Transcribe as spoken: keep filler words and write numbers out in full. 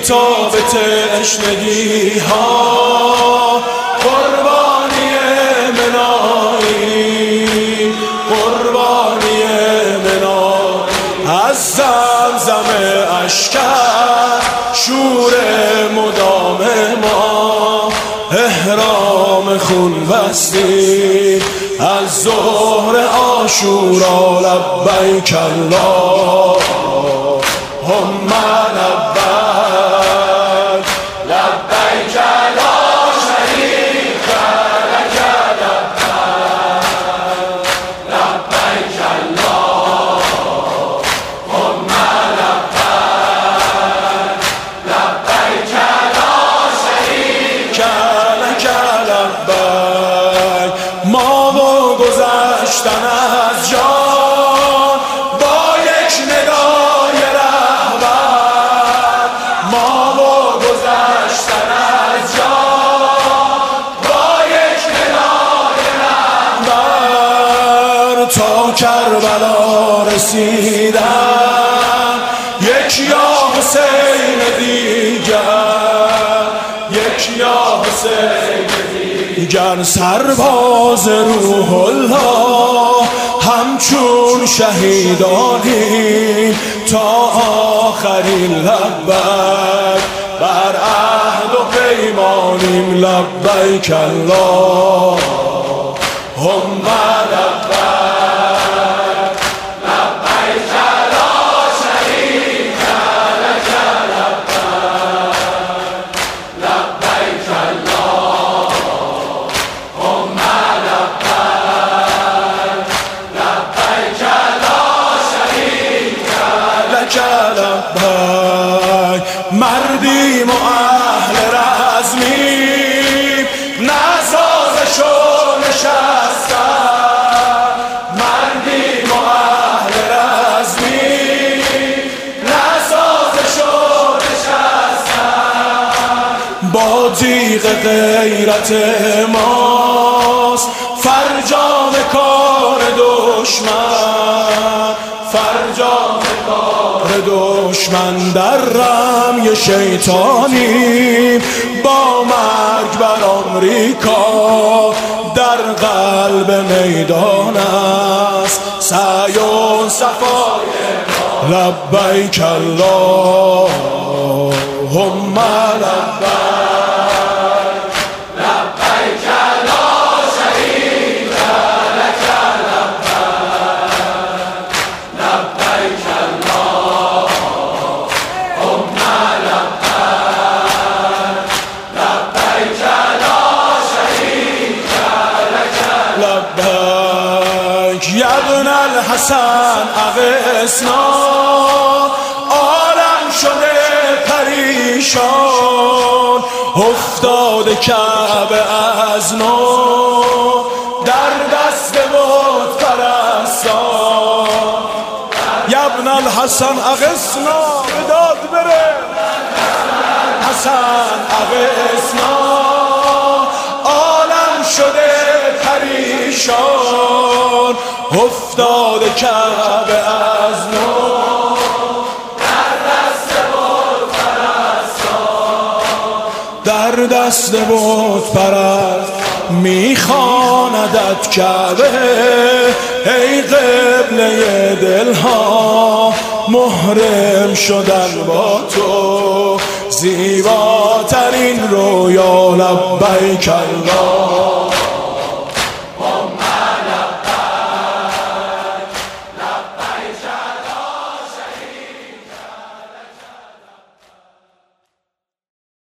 تا به تشنگی ها قربانی منایی، قربانی منا از زمزم اشکر شور مدام ما احرام خون بستی از ظهر عاشورا لبیک اللهم لبیک لبیک لا شریک لک لبیک لبیک اللهم لبیک لبیک لا شریک لک لبیک. ما و گذشتن از جان با یک ندای رهبر، ما و گذشتن از جان با یک ندای رهبر تا کربلا رسیدن یک یا حسین دیگر، یک یا حسین دیگر سرباز روح الله همچون شهیدانیم تا آخرین لبیک بر عهد و پیمانیم لبیک اللهم لبیک لبیک لا شریک لک لبیک لبیک اللهم لبیک لبیک لا شریک لک لبیک. مردیم و اهل رزمیم نسازش و نشستن، مردیم و اهل رزمیم نسازش و نشستن با تیغ غیرت ماست فرجام کار دشمن، فرجام کار دشمن در رمی شیطانیم با مرگ بر آمریکا در قلب میدان است سعی و صفای لبیک اللهم لبیک لبیک لا شریک لک لبیک لبیک اللهم لبیک لبیک لا شریک لک لبیک. یا ابن الحسن اغثنا عالم شده پریشان افتاده کعبه از نو در دست بت پرستان. یا ابن الحسن اغثنا بداد بره حسن اغثنا عالم شده پریشان افتاده کعبه از نو در دست بت پرست میخواندت کعبه ای قبله دلها محرم شدن با تو زیباترین رویا لبیک الله